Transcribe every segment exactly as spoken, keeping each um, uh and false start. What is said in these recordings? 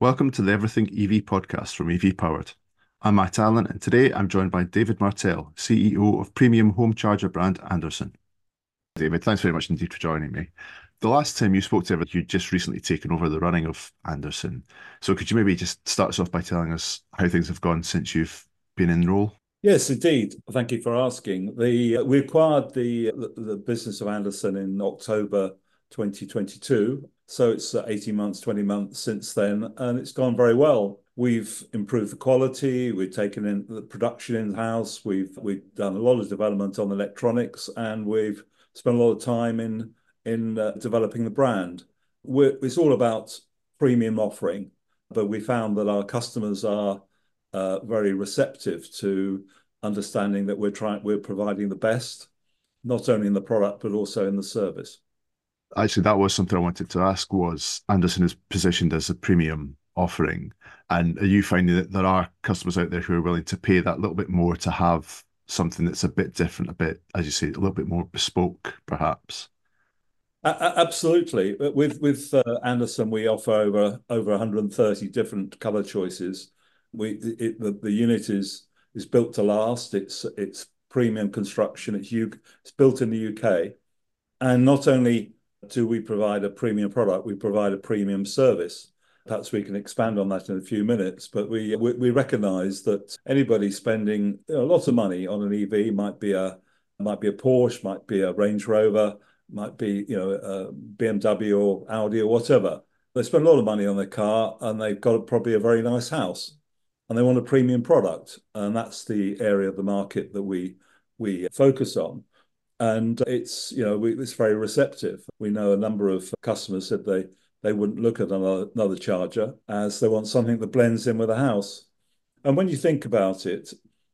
Welcome to the Everything E V podcast from E V Powered. I'm Matt Allen, and today I'm joined by David Martell, C E O of premium home charger brand Anderson. David, thanks very much indeed for joining me. The last time you spoke to everyone, you'd just recently taken over the running of Anderson. So could you maybe just start us off by telling us how things have gone since you've been in role? Yes, indeed. Thank you for asking. The uh, we acquired the, the the business of Anderson in October twenty twenty-two, so it's uh, eighteen months, twenty months since then, and it's gone very well. We've improved the quality. We've taken in the production in-house. We've we've done a lot of development on electronics, and we've spent a lot of time in in uh, developing the brand. We're, it's all about premium offering, but we found that our customers are uh, very receptive to understanding that we're trying, we're providing the best, not only in the product, but also in the service. Actually, that was something I wanted to ask was Anderson is positioned as a premium offering. And are you finding that there are customers out there who are willing to pay that little bit more to have something that's a bit different, a bit, as you say, a little bit more bespoke, perhaps? A- absolutely. With with uh, Anderson, we offer over over one hundred thirty different color choices. We it, the, the unit is is built to last. It's it's premium construction. It's U, it's built in the U K. And not only do we provide a premium product, we provide a premium service. Perhaps we can expand on that in a few minutes, but we we, we recognize that anybody spending you know, a lot of money on an E V might be a might be a Porsche, might be a Range Rover, might be you know a B M W or Audi or whatever. They spend a lot of money on their car and they've got probably a very nice house and they want a premium product. And that's the area of the market that we we focus on. And it's, you know, we, it's very receptive. We know a number of customers said they they wouldn't look at another, another charger as they want something that blends in with the house. And when you think about it,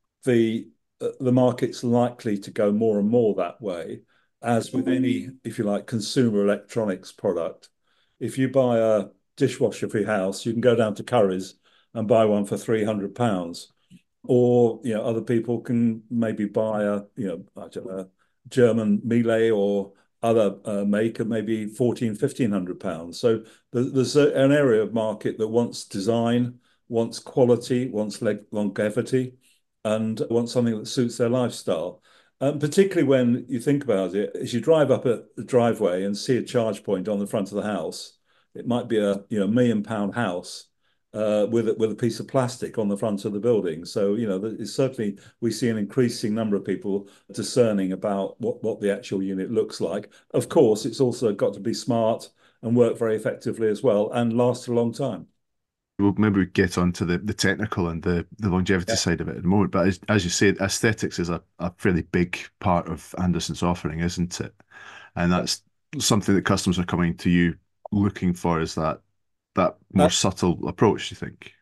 the uh, the market's likely to go more and more that way, as with any, if you like, consumer electronics product. If you buy a dishwasher for your house, you can go down to Curry's and buy one for three hundred pounds. Or, you know, other people can maybe buy a, you know, I don't know, German Miele or other uh, make of maybe fourteen, fifteen hundred pounds. So there's a, an area of market that wants design, wants quality, wants longevity, and wants something that suits their lifestyle. Um, particularly when you think about it, as you drive up a, a driveway and see a charge point on the front of the house, it might be a you know million pound house uh, with a, with a piece of plastic on the front of the building. So you know, it's certainly we see an increasing number of people discerning about what what the actual unit looks like. Of course, it's also got to be smart and work very effectively as well and last a long time. We'll maybe get onto the, the technical and the, the longevity Yeah. side of it in a moment. But as, as you said, aesthetics is a, a fairly big part of Anderson's offering, isn't it? And that's something that customers are coming to you looking for is that that more Uh, subtle approach, do you think?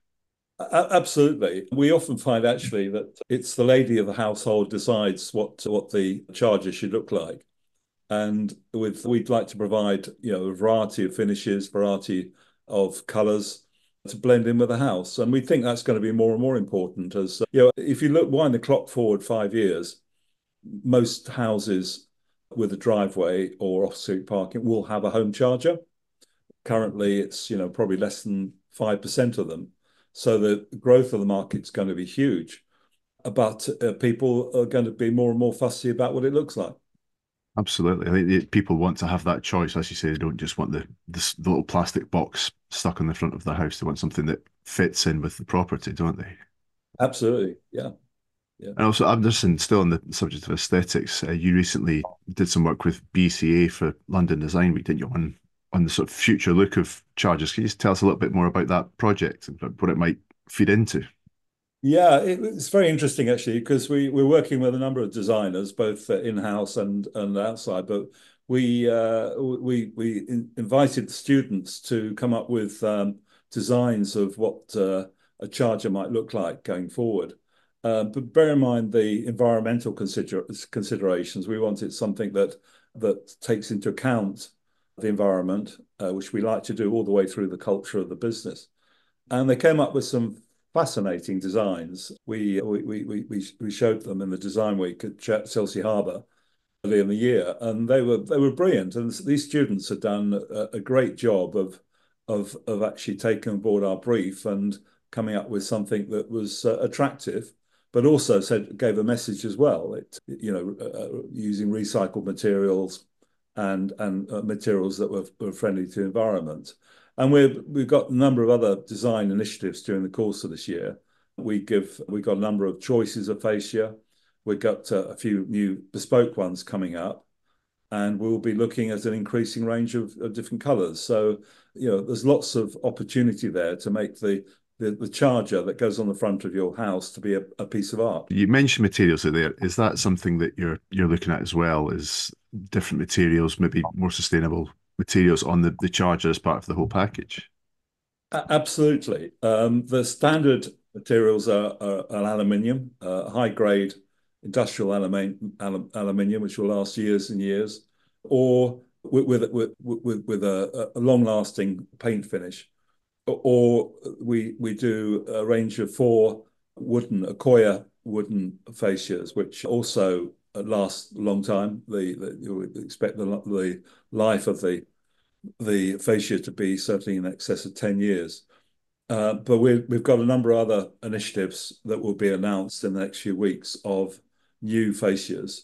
Absolutely. We often find actually that it's the lady of the household decides what what the charger should look like. And with we'd like to provide, you know, a variety of finishes, variety of colors to blend in with the house. And we think that's going to be more and more important as, you know, if you look wind the clock forward five years, most houses with a driveway or off-street parking will have a home charger. Currently, it's, you know, probably less than five percent of them. So the growth of the market's going to be huge. But uh, people are going to be more and more fussy about what it looks like. Absolutely. I think the- people want to have that choice. As you say, they don't just want the, the, the little plastic box stuck on the front of the house. They want something that fits in with the property, don't they? Absolutely. Yeah. Yeah. And also, Anderson, still on the subject of aesthetics, uh, you recently did some work with B C A for London Design Week, didn't you, on, on the sort of future look of chargers? Can you just tell us a little bit more about that project and what it might feed into? Yeah, it, it's very interesting actually because we we're working with a number of designers, both uh, in-house and and outside. But we uh, we we in, invited students to come up with um, designs of what uh, a charger might look like going forward. Uh, but bear in mind the environmental consider considerations. We wanted something that that takes into account the environment, uh, which we like to do all the way through the culture of the business. And they came up with some fascinating designs. We we we we we showed them in the design week at Chelsea Harbour early in the year, and they were they were brilliant. And these students had done a, a great job of of of actually taking on board our brief and coming up with something that was uh, attractive, but also said gave a message as well. It, you know, uh, using recycled materials and and uh, materials that were, were friendly to the environment. And we've we've got a number of other design initiatives during the course of this year. We give we've got a number of choices of fascia. We've got uh, a few new bespoke ones coming up, and we'll be looking at an increasing range of, of different colours. So, you know, there's lots of opportunity there to make the the, the charger that goes on the front of your house to be a, a piece of art. You mentioned materials there. Is that something that you're you're looking at as well? Is different materials, maybe more sustainable materials on the, the charger as part of the whole package? Absolutely. Um, the standard materials are, are, are aluminium, uh, high grade industrial aluminium, aluminium, which will last years and years, or with with with, with, with a, a long lasting paint finish. Or we we do a range of four wooden Accoya wooden fascias, which also last a long time. The, the you would expect the the life of the the fascia to be certainly in excess of ten years. Uh, but we, we've got a number of other initiatives that will be announced in the next few weeks of new fascias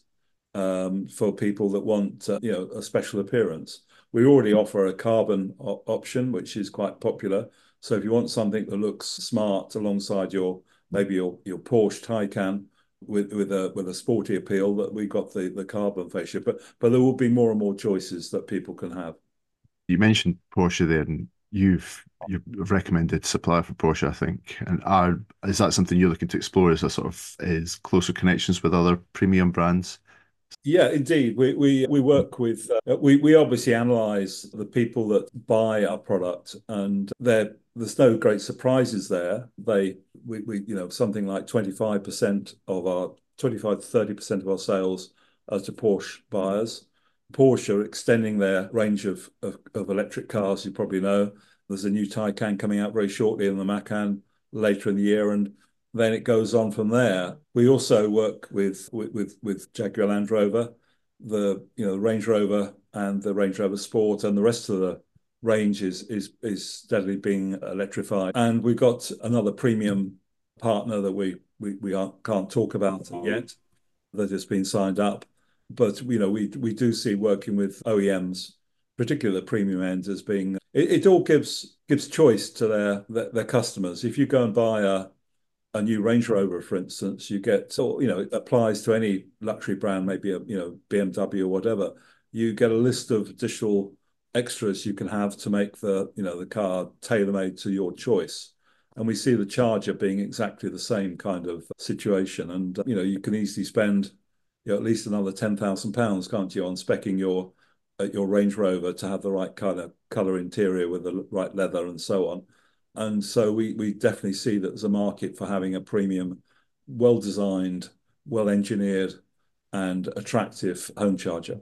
um, for people that want uh, you know a special appearance. We already offer a carbon op option, which is quite popular. So if you want something that looks smart alongside your maybe your your Porsche Taycan with with a with a sporty appeal, that we got the the carbon fascia. But but there will be more and more choices that people can have. You mentioned Porsche there, and you've you've recommended supplier for Porsche, I think. And are is that something you're looking to explore as a sort of is closer connections with other premium brands? Yeah, indeed. We we we work with uh, we we obviously analyze the people that buy our product, and there there's no great surprises there. They we, we you know something like twenty-five percent of our twenty-five to thirty percent of our sales are to Porsche buyers. Porsche are extending their range of, of of electric cars. You probably know there's a new Taycan coming out very shortly, and the Macan later in the year, and then it goes on from there. We also work with with with Jaguar Land Rover, the you know the Range Rover and the Range Rover Sport, and the rest of the range is is is steadily being electrified. And we've got another premium partner that we we we aren't, can't talk about yet, that has been signed up. But you know we we do see working with O E Ms, particularly the premium end, as being it, it all gives gives choice to their, their their customers. If you go and buy a a new Range Rover, for instance, you get, or you know, it applies to any luxury brand, maybe a you know B M W or whatever. You get a list of additional extras you can have to make the you know the car tailor-made to your choice. And we see the Charger being exactly the same kind of situation. And you know, you can easily spend you know at least another ten thousand pounds, can't you, on specking your uh, your Range Rover to have the right kind of color interior with the right leather and so on. And so we we definitely see that there's a market for having a premium, well-designed, well-engineered, and attractive home charger.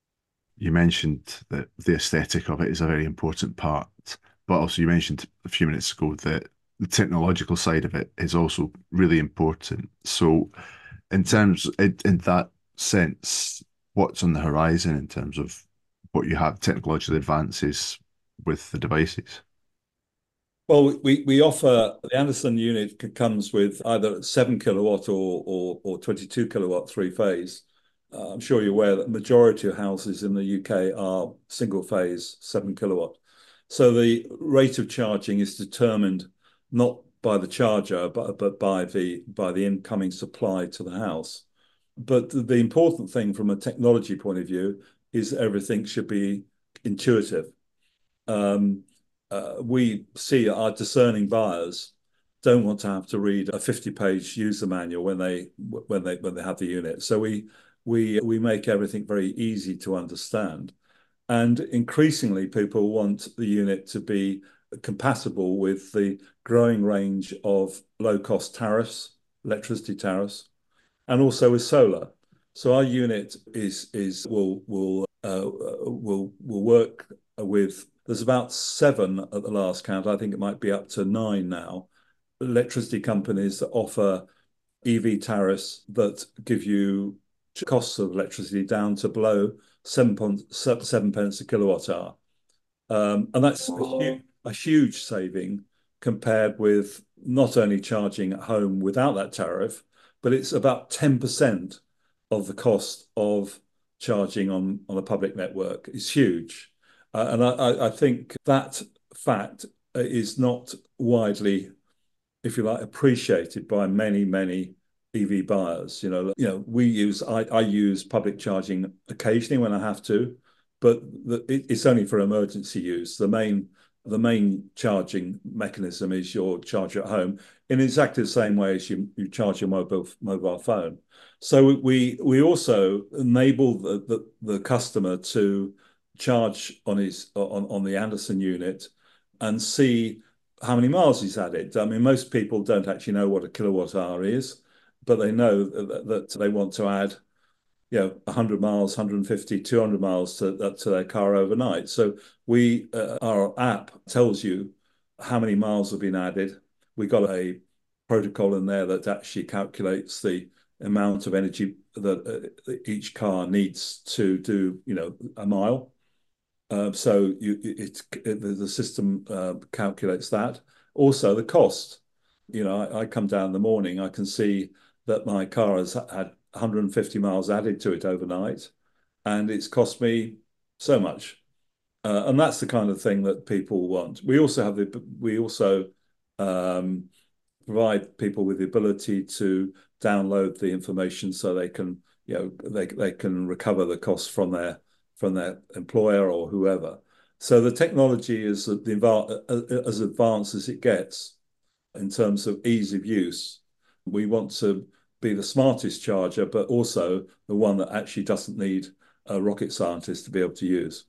You mentioned that the aesthetic of it is a very important part, but also you mentioned a few minutes ago that the technological side of it is also really important. So, in terms in, in that sense, what's on the horizon in terms of what you have technological advances with the devices? Well, we we offer the Anderson unit comes with either seven kilowatt or or, or twenty-two kilowatt three phase. Uh, I'm sure you're aware that the majority of houses in the U K are single phase seven kilowatt. So the rate of charging is determined not by the charger, but but by the by the incoming supply to the house. But the, the important thing from a technology point of view is everything should be intuitive. Um, uh, we see our discerning buyers don't want to have to read a fifty page user manual when they when they when they have the unit. So we we we make everything very easy to understand. And increasingly, people want the unit to be compatible with the growing range of low cost tariffs, electricity tariffs, and also with solar. So our unit is is will will uh, will will work with. There's about seven at the last count. I think it might be up to nine now. Electricity companies that offer E V tariffs that give you costs of electricity down to below seven, seven pence a kilowatt hour. Um, and that's a huge, a huge saving compared with not only charging at home without that tariff, but it's about ten percent of the cost of charging on, on a public network. It's huge. Uh, and I, I think that fact is not widely, if you like, appreciated by many, many E V buyers. You know, you know, we use I, I use public charging occasionally when I have to, but the, it, it's only for emergency use. The main the main charging mechanism is your charger at home in exactly the same way as you, you charge your mobile mobile phone. So we we also enable the, the, the customer to charge on his on, on the Anderson unit and see how many miles he's added. I mean, most people don't actually know what a kilowatt hour is, but they know that, that they want to add, you know, one hundred miles, one hundred fifty, two hundred miles to, to their car overnight. So we, uh, our app tells you how many miles have been added. We got a protocol in there that actually calculates the amount of energy that uh, each car needs to do, you know, a mile. Uh, so you, it, it, the system uh, calculates that. Also, the cost. You know, I, I come down in the morning, I can see that my car has had one hundred fifty miles added to it overnight, and it's cost me so much. Uh, and that's the kind of thing that people want. We also have the we also um, provide people with the ability to download the information so they can, you know, they they can recover the costs from their from their employer or whoever. So the technology is the as advanced as it gets in terms of ease of use. We want to be the smartest charger, but also the one that actually doesn't need a rocket scientist to be able to use.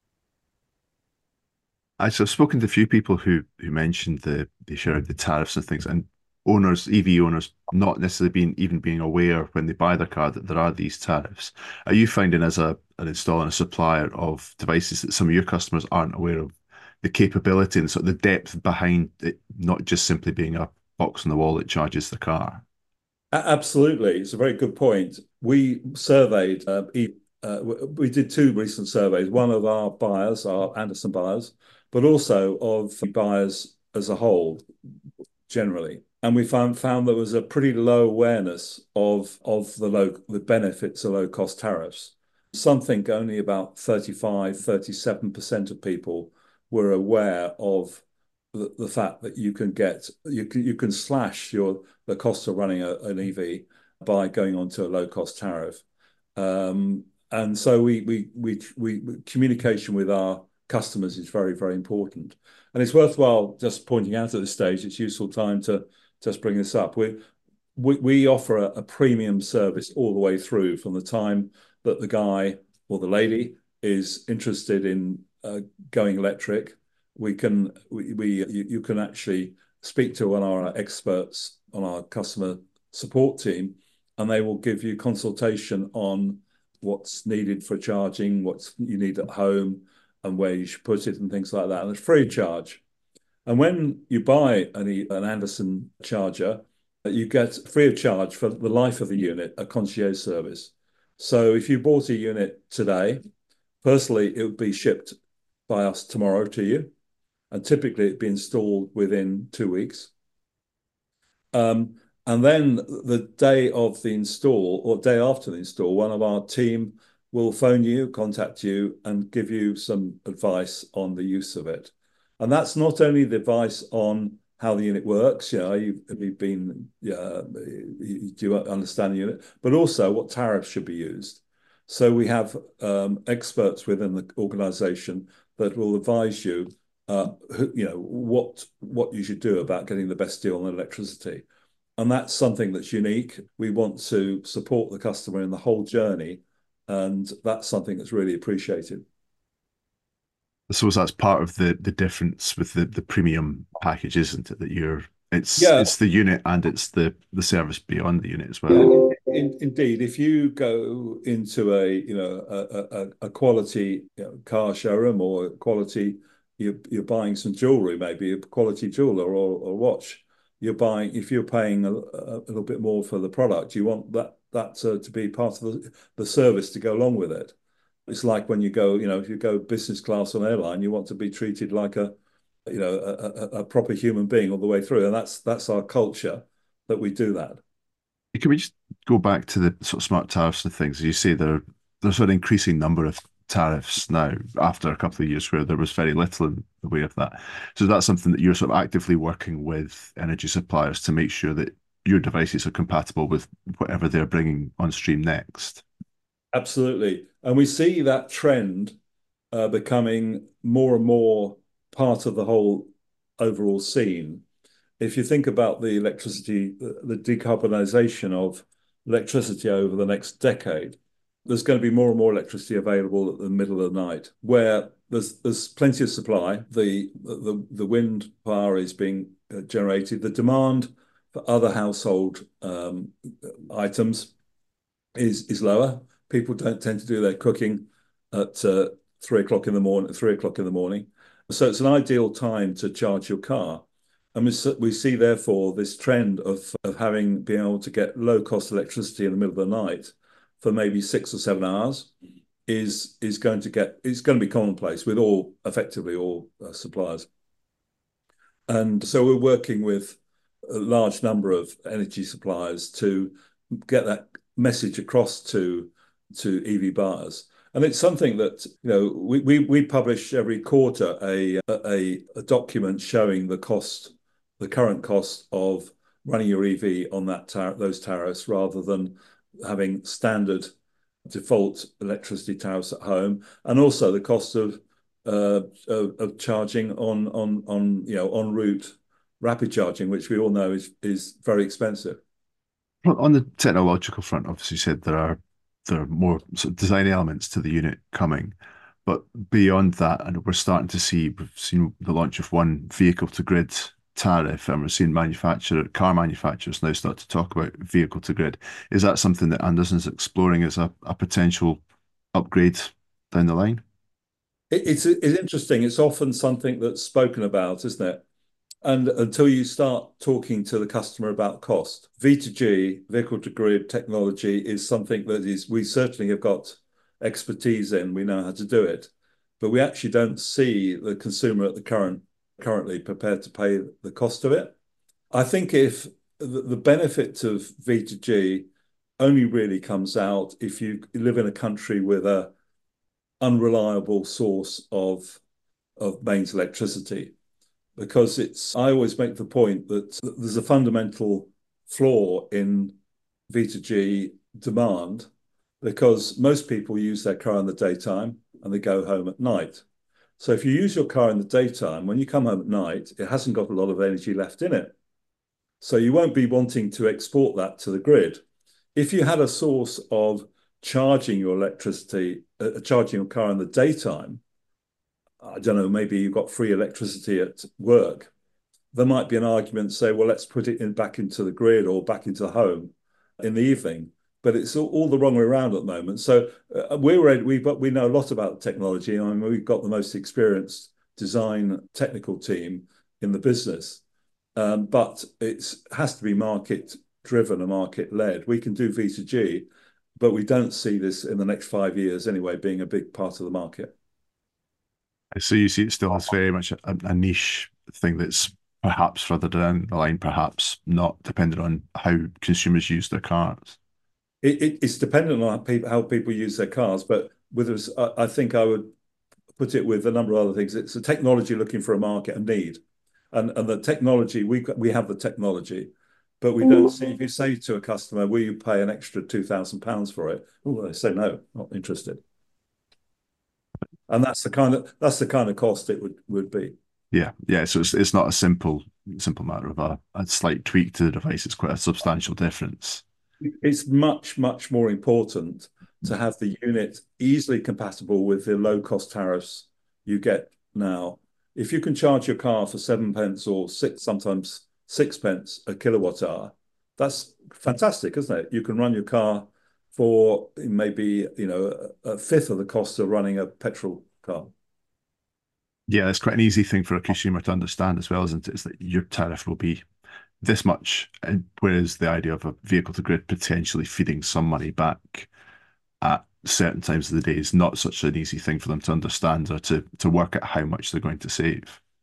I've spoken to a few people who who mentioned the the share of the tariffs and things, and owners, E V owners, not necessarily being even being aware when they buy their car that there are these tariffs. Are you finding as a an installer and a supplier of devices that some of your customers aren't aware of the capability and sort of the depth behind it, not just simply being a box on the wall that charges the car? Absolutely, it's a very good point. We surveyed, uh, uh, we did two recent surveys, one of our buyers, our Anderson buyers, but also of buyers as a whole, generally. And we found found there was a pretty low awareness of of the low the benefits of low cost tariffs. Something only about thirty-five, thirty-seven percent of people were aware of the, the fact that you can get you can you can slash your the cost of running a, an E V by going onto a low cost tariff. Um, and so we, we we we communication with our customers is very, very important. And it's worthwhile just pointing out at this stage, it's useful time to just bring this up. We we, we offer a, a premium service all the way through from the time that the guy or the lady is interested in uh, going electric. We can we, we you, you can actually speak to one of our experts on our customer support team, and they will give you consultation on what's needed for charging, what you need at home, and where you should put it, and things like that. And it's free of charge. And when you buy an, an Anderson charger, you get free of charge for the life of the unit a concierge service. So if you bought a unit today, firstly, it would be shipped by us tomorrow to you, and typically it'd be installed within two weeks. Um, and then the day of the install or day after the install, one of our team will phone you, contact you, and give you some advice on the use of it. And that's not only the advice on how the unit works, you know, you, have you been, uh, do you understand the unit, but also what tariffs should be used. So we have um, experts within the organization that will advise you, uh, who, you know, what what you should do about getting the best deal on electricity. And that's something that's unique. We want to support the customer in the whole journey, and that's something that's really appreciated. I suppose that's part of the the difference with the the premium package, isn't it? That you're it's Yeah, it's the unit and it's the the service beyond the unit as well. in, indeed. If you go into a you know a, a, a quality you know, car showroom or quality, you're you're buying some jewelry, maybe a quality jeweler or or watch. You're buying if you're paying a, a little bit more for the product, you want that that uh, to be part of the the service to go along with it. It's like when you go, you know, if you go business class on airline, you want to be treated like a you know, a, a, a proper human being all the way through. And that's that's our culture that we do that. Can we just go back to the sort of smart tariffs and things? You say there there's an increasing number of tariffs now after a couple of years where there was very little in the way of that. So that's something that you're sort of actively working with energy suppliers to make sure that your devices are compatible with whatever they're bringing on stream next. Absolutely. And we see that trend uh, becoming more and more part of the whole overall scene. If you think about the electricity, the, the decarbonisation of electricity over the next decade, there's going to be more and more electricity available at the middle of the night, where there's there's plenty of supply. The the the wind power is being uh, generated. The demand for other household um, items is is lower. People don't tend to do their cooking at uh, three o'clock in the morning. Three o'clock in the morning, so it's an ideal time to charge your car. And we, we see therefore this trend of of having been able to get low cost electricity in the middle of the night for maybe six or seven hours is is going to get it's going to be commonplace with all effectively all uh, suppliers. And so we're working with a large number of energy suppliers to get that message across to to E V buyers. And it's something that, you know, we, we, we publish every quarter a, a, a document showing the cost, the current cost of running your E V on that tar those tariffs rather than having standard default electricity tariffs at home, and also the cost of uh, of, of charging on on on you know en route rapid charging, which we all know is is very expensive. On the technological front, obviously you said there are there are more sort of design elements to the unit coming, but beyond that, and we're starting to see we've seen the launch of one vehicle to grid tariff, and we're seeing manufacturer car manufacturers now start to talk about vehicle to grid. Is that something that Anderson's exploring as a, a potential upgrade down the line? It, it's it's interesting. It's often something that's spoken about, isn't it? And until you start talking to the customer about cost, V to G, vehicle to grid technology is something that is we certainly have got expertise in. We know how to do it, but we actually don't see the consumer at the current currently prepared to pay the cost of it. I think if the, the benefit of V to G only really comes out if you live in a country with a unreliable source of of mains electricity, because it's I always make the point that there's a fundamental flaw in V to G demand, because most people use their car in the daytime and they go home at night. So if you use your car in the daytime, when you come home at night, it hasn't got a lot of energy left in it. So you won't be wanting to export that to the grid. If you had a source of charging your electricity, uh, charging your car in the daytime, I don't know, maybe you've got free electricity at work, there might be an argument to say, well, let's put it in back into the grid or back into the home in the evening. But it's all, all the wrong way around at the moment. So uh, we're ready, we but we know a lot about technology. I mean, we've got the most experienced design technical team in the business, um, but it has to be market driven and market led. We can do V to G, but we don't see this in the next five years anyway being a big part of the market. So you see it still has very much a, a niche thing that's perhaps further down the line, perhaps not, depending on how consumers use their cars. It, it, it's dependent on how people, how people use their cars, but with us, I, I think I would put it with a number of other things. It's a technology looking for a market and need, and and the technology we we have the technology, but we don't see. If you say to a customer, "Will you pay an extra two thousand pounds for it?" Oh, they say no, not interested. And that's the kind of that's the kind of cost it would would be. Yeah, yeah. So it's it's not a simple simple matter of a, a slight tweak to the device. It's quite a substantial difference. It's much, much more important to have the unit easily compatible with the low cost tariffs you get now. If you can charge your car for seven pence or six, sometimes six pence a kilowatt hour, that's fantastic, isn't it? You can run your car for maybe, you know, a fifth of the cost of running a petrol car. Yeah, it's quite an easy thing for a consumer to understand as well, isn't it? Is that your tariff will be this much, and whereas the idea of a vehicle to grid potentially feeding some money back at certain times of the day is not such an easy thing for them to understand or to to work out how much they're going to save.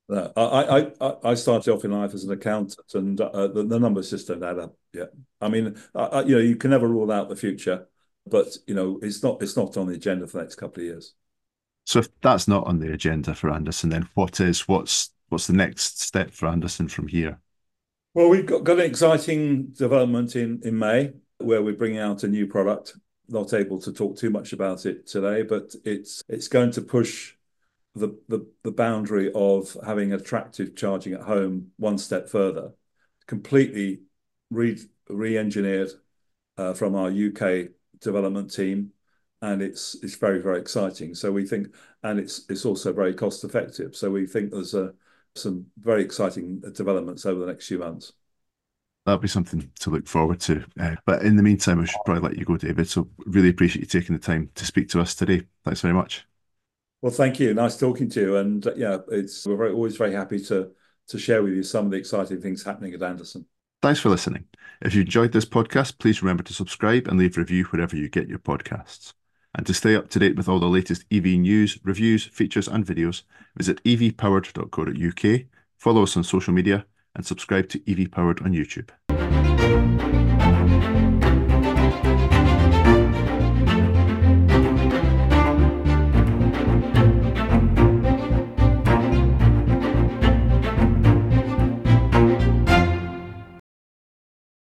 No, I, I, I started off in life as an accountant, and uh, the, the numbers just don't add up. Yeah, I mean, I, I, you know, you can never rule out the future, but you know, it's not it's not on the agenda for the next couple of years. So if that's not on the agenda for Anderson, then what is? What's what's the next step for Anderson from here? Well, we've got, got an exciting development in in May where we're bringing out a new product. Not able to talk too much about it today, but it's it's going to push the, the, the boundary of having attractive charging at home one step further, completely re, re-engineered uh, from our U K development team, and it's it's very very exciting. So we think, and it's it's also very cost effective. So we think there's a, some very exciting developments over the next few months. That'll be something to look forward to. Uh, but in the meantime, I should probably let you go, David. So really appreciate you taking the time to speak to us today. Thanks very much. Well, thank you. Nice talking to you. And uh, yeah, it's we're very, always very happy to to share with you some of the exciting things happening at Anderson. Thanks for listening. If you enjoyed this podcast, please remember to subscribe and leave a review wherever you get your podcasts. And to stay up to date with all the latest E V news, reviews, features, and videos, visit e v powered dot co dot u k, follow us on social media, and subscribe to E V Powered on YouTube.